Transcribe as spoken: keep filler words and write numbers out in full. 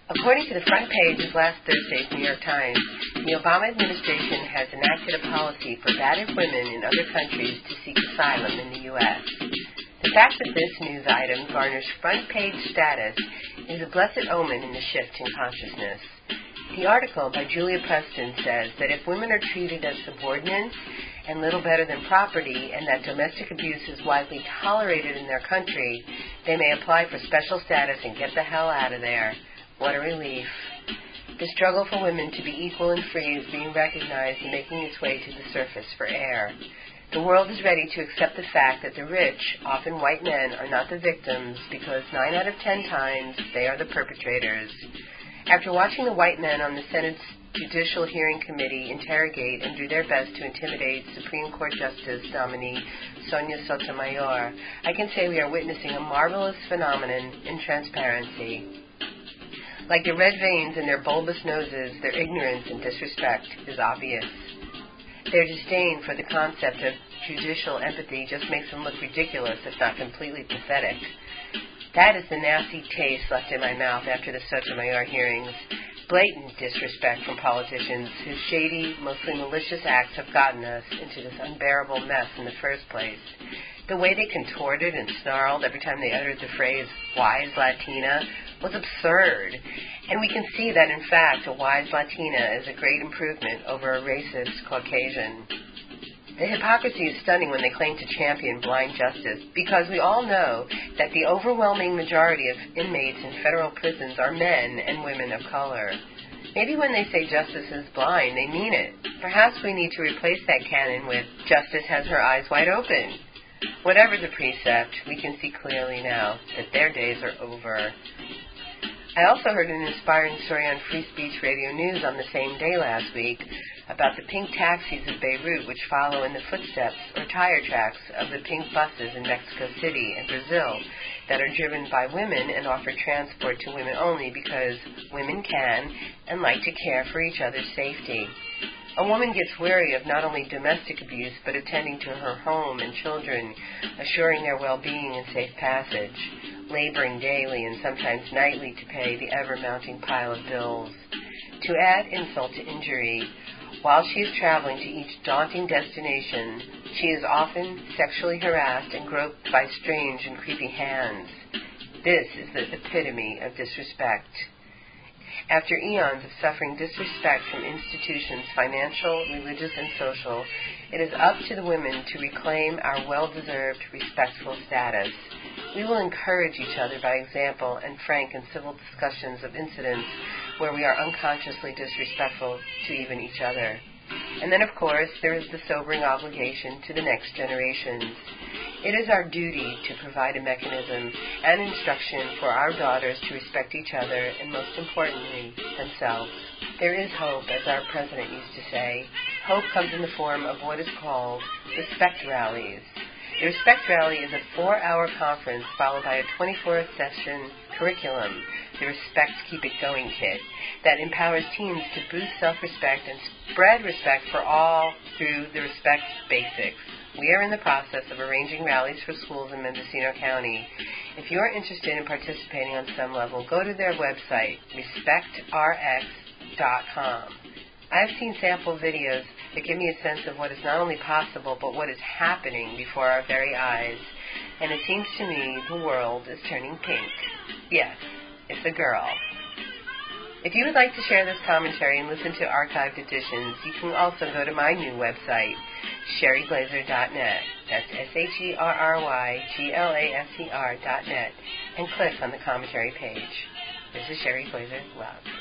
According to the front page of last Thursday's New York Times, the Obama administration has enacted a policy for battered women in other countries to seek asylum in the U S The fact that this news item garners front-page status is a blessed omen in the shift in consciousness. The article by Julia Preston says that if women are treated as subordinates and little better than property, and that domestic abuse is widely tolerated in their country, they may apply for special status and get the hell out of there. What a relief. The struggle for women to be equal and free is being recognized and making its way to the surface for air. The world is ready to accept the fact that the rich, often white men, are not the victims because nine out of ten times they are the perpetrators. After watching the white men on the Senate's Judicial Hearing Committee interrogate and do their best to intimidate Supreme Court Justice nominee Sonia Sotomayor, I can say we are witnessing a marvelous phenomenon in transparency. Like the red veins in their bulbous noses, their ignorance and disrespect is obvious. Their disdain for the concept of judicial empathy just makes them look ridiculous, if not completely pathetic. That is the nasty taste left in my mouth after the Sotomayor hearings. Blatant disrespect from politicians whose shady, mostly malicious acts have gotten us into this unbearable mess in the first place. The way they contorted and snarled every time they uttered the phrase, wise Latina, was absurd. And we can see that, in fact, a wise Latina is a great improvement over a racist Caucasian. The hypocrisy is stunning when they claim to champion blind justice, because we all know that the overwhelming majority of inmates in federal prisons are men and women of color. Maybe when they say justice is blind, they mean it. Perhaps we need to replace that canon with justice has her eyes wide open. Whatever the precept, we can see clearly now that their days are over. I also heard an inspiring story on Free Speech Radio News on the same day last week about the pink taxis of Beirut, which follow in the footsteps or tire tracks of the pink buses in Mexico City and Brazil that are driven by women and offer transport to women only because women can and like to care for each other's safety. A woman gets weary of not only domestic abuse, but attending to her home and children, assuring their well-being and safe passage, laboring daily and sometimes nightly to pay the ever-mounting pile of bills. To add insult to injury, while she is traveling to each daunting destination, she is often sexually harassed and groped by strange and creepy hands. This is the epitome of disrespect. After eons of suffering disrespect from institutions, financial, religious, and social, it is up to the women to reclaim our well-deserved, respectful status. We will encourage each other by example and frank and civil discussions of incidents where we are unconsciously disrespectful to even each other. And then, of course, there is the sobering obligation to the next generations. It is our duty to provide a mechanism and instruction for our daughters to respect each other and, most importantly, themselves. There is hope, as our president used to say. Hope comes in the form of what is called Respect Rallies. The Respect Rally is a four-hour conference followed by a twenty-four session curriculum, the Respect Keep It Going Kit, that empowers teens to boost self-respect and spread respect for all through the Respect Basics. We are in the process of arranging rallies for schools in Mendocino County. If you are interested in participating on some level, go to their website, respect r x dot com. I have seen sample videos that give me a sense of what is not only possible, but what is happening before our very eyes. And it seems to me the world is turning pink. Yes, it's a girl. If you would like to share this commentary and listen to archived editions, you can also go to my new website, sherry glazer dot net. That's S H E R R Y G L A S E R dot net, and click on the commentary page. This is Sherry Glazer. Love.